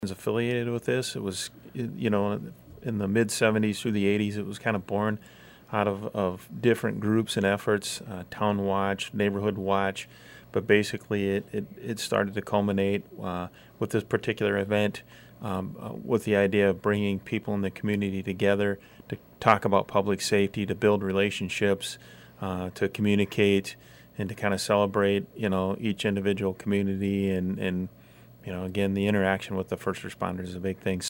affiliated with this. It was, in the mid-'70s through the '80s, it was kind of born out of different groups and efforts, Town Watch, Neighborhood Watch, but basically it started to culminate with this particular event, with the idea of bringing people in the community together to talk about public safety, to build relationships, to communicate, and to kind of celebrate, each individual community and again, the interaction with the first responders is a big thing.